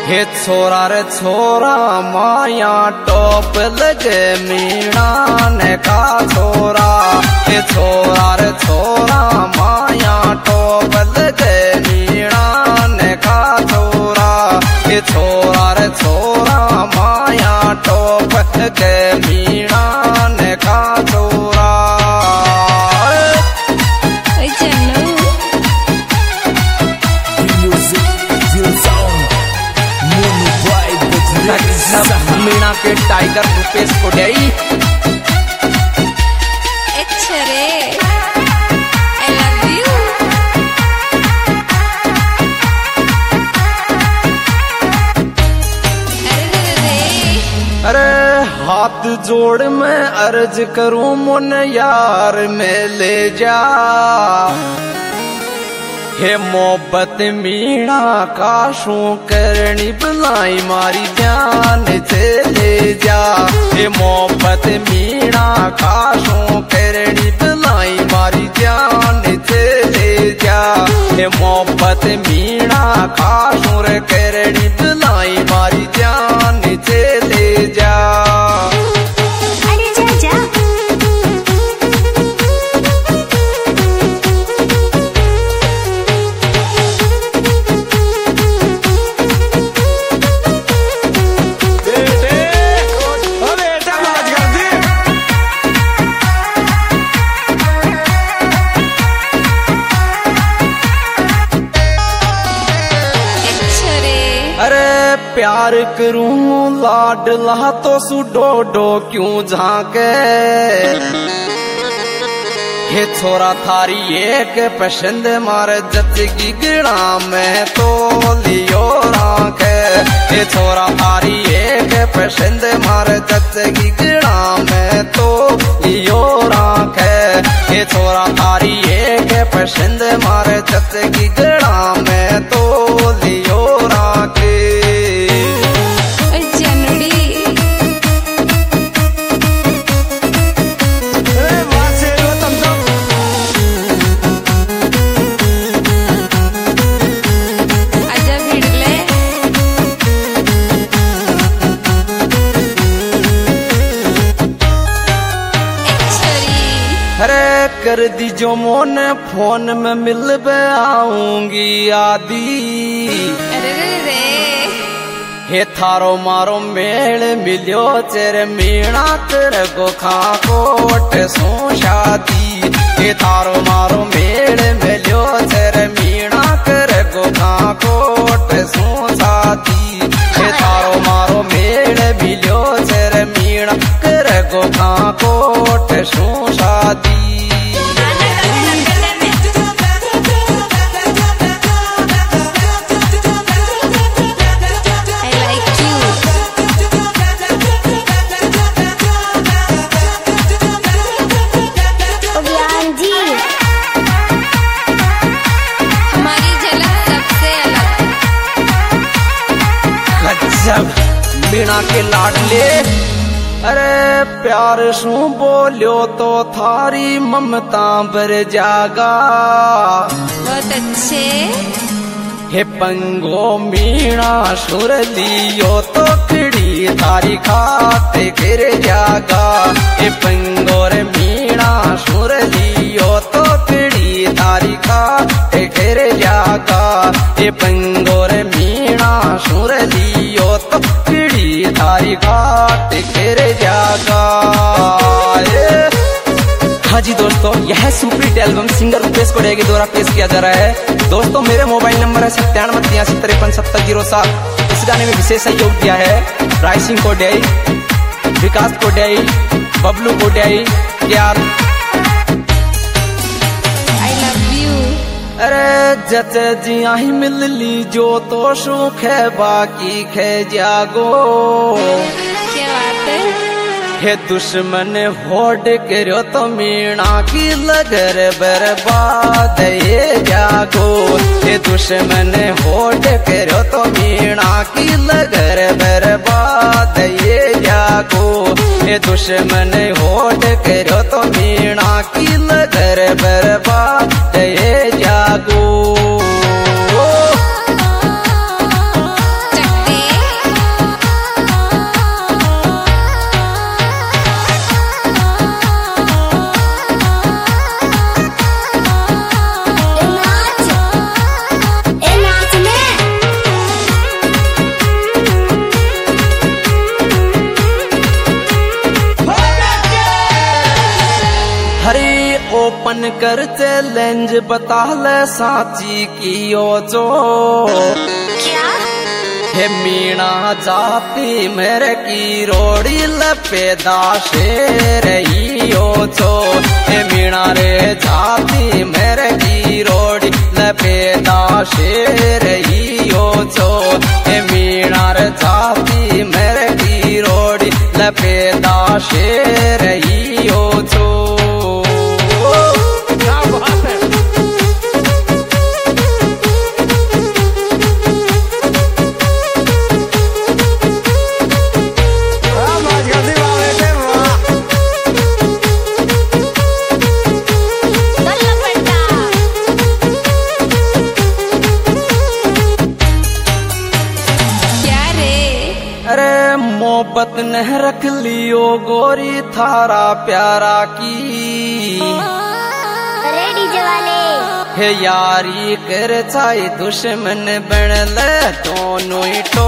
हे छोरा रे छोरा माया टोप लगे मीणा ने का छोरा। हे छोरा रे छोरा माया टोप लगे मीणा ने का छोरा। हे छोरा रे छोरा माया टोप लगे मीणा ने का छोरा। मीणा के टाइगर रुपेश कोडियाई। अच्छा रे, I love you। अरे हाथ जोड़ मैं अर्ज करूं मुन यार में ले जा। हे मोहब्बत मीणा काशू करनी बुलाई मारी जान से ले जा। हे मोहब्बत मीणा काशू करनी बुलाई मारी जान से ले जा। हे मोहब्बत मीणा काशू करनी बुलाई मारी जान से ले जा। प्यार करूं लाडला तो सुडोडो क्यों झांके। हे छोरा थारी एक पसंद मारे जचगी गिड़ा में तो लियो राखे। हे छोरा थारी एक पसंद मारे जचगी गिड़ा में तो लियो राखे। हे छोरा थारी एक पसंद मारे जचगी गिड़ा में तो लियो राखे। अरे कर दी जो मोन फोन में मिल बे आऊंगी आदि। अरे रे हे थारो मारो मेल मिलियो तेरे मीणा तेरे को खा कोट सो शादी। हे थारो मारो मेल मिलियो तेरे मीणा तेरे को खा कोट सो शादी। हे थारो मारो मेल मिलियो तेरे मीणा तेरे को खा कोट सो शादी। मीणा के लाडले अरे प्यार सू बोलियो तो थारी ममता बर जागा। बहुत अच्छे। हे पंगो मीणा सुर लियो तो खिड़ी थारी खाते गिर जागा। हे पंगो रे मीणा सुर लियो तो खिड़ी थारी खाते गिर जागा। हे पंगो रे मीणा सुर लियो तो खिड़ी थारी खाते गिर जागा। हाँ जी दोस्तों, यह superhit album singer Rupesh Kodiyai के द्वारा पेश किया जा रहा है। दोस्तों मेरे मोबाइल नंबर है 9783537007। इस गाने में विशेष सहयोग दिया है राय सिंह कोडियाई, विकास कोडियाई, बबलू कोडियाई, प्यार। I love you। अरे जच जिया ही मिल ली जो तो सुख है बाकी खे जागो। क्या बात है। हे दुश्मन होड़ करो तो मीणा की लगर बर्बाद ये जागो। हे दुश्मन होड़ करो तो मीणा की लगर बर्बाद ये जागो। हे दुश्मन होड़ करो तो मीणा की लगर बर्बाद ये जागो। चकती मन कर चैलेंज बता ले साची की ओ जो क्या हे मीणा जाती मेरे की रोड़ी लपेदा शेर ही ओ जो हे मीणा रे जाती मेरे की रोड़ी लपेदा शेर ही ओ जो हे मीणा रे जाती मेरे की रोड़ी लपेदा शेर ही ओ जो मोहब्बत न रख लियो गोरी थारा प्यारा की रेडी जवाले हे यारी कर चाहे दुश्मन बन ले दोनों ही